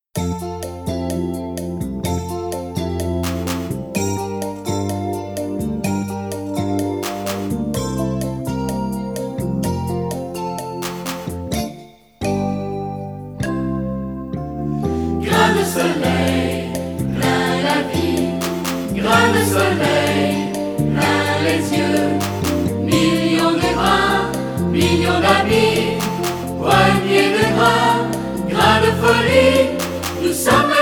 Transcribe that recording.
Grain de soleil, plein la vie, grain de soleil, plein les yeux, millions de grains, millions d'amis, poignées de grains, grains de folie, nous sommes